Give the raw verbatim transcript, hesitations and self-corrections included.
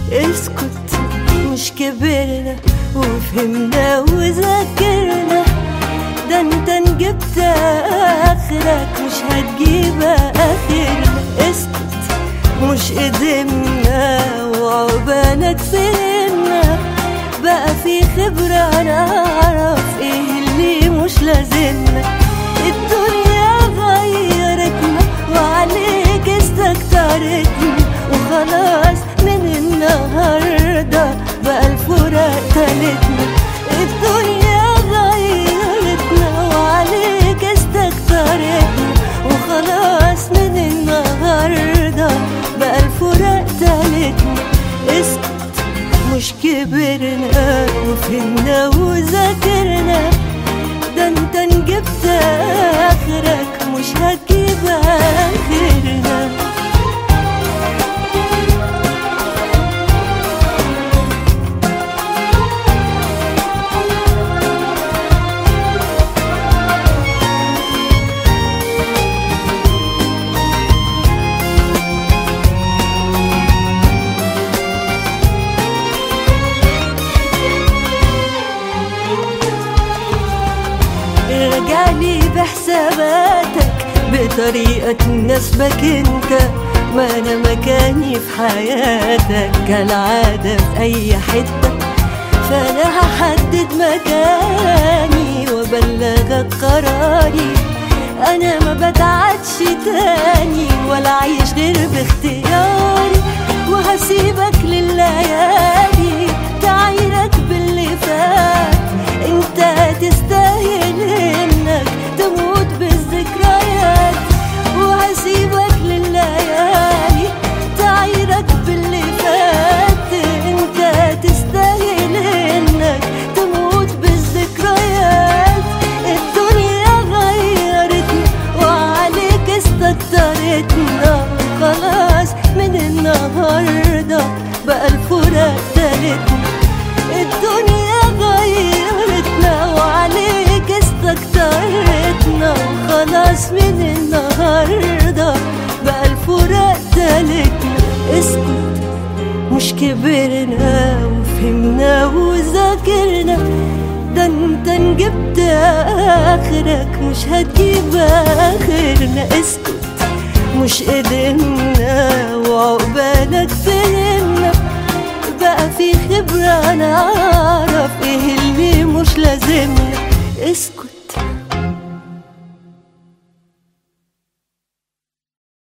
اسكت، مش كبرنا وفهمنا وذاكرنا، ده انت نجبت اخرك مش هتجيب اخرنا. اسكت، مش قدمنا وعقبالك فهمنا، بقى في خبرة نعرف ايه اللي مش لازمنا. الدنيا غيرتنا وعليك استكترتنا، وخلاص من النهاردة بقى الفراق تالتنا. الدنيا غيرتنا وعليك استكترتنا، وخلاص من النهاردة بقى الفراق تالتنا. اسكت، مش كبرنا وفهمنا وذاكرنا، ده انت نجبت اخرك مش هتجيب اخرنا. رجعلي بحساباتك بطريقة تناسبك انت، ما انا مكاني في حياتك كالعادة في اي حتة، فانا هحدد مكاني وابلغك قراري. انا ما بتعدش تاني ولا عايش غير باختياري، وهسيبك لليالي تعايرك باللي فات. انت تستاهل انك تموت بالذكريات، وهسيبك لليالي تعايرك باللي فات. انت تستاهل انك تموت بالذكريات. الدنيا غيرتنا وعليك استكترتنا، خلاص من النهاردة بقى الفراق تالتنا. الدنيا غيرتنا وعليك استكترتنا، وخلاص من النهاردة بقى الفراق تالتنا. اسكت، مش كبرنا وفهمنا وذاكرنا، ده انت نجبت اخرك مش هتجيب اخرنا. اسكت، مش قدمنا وعقبالك فهمنا، بقى في خبرة نعرف ايه اللي مش لازمنا. اسكت.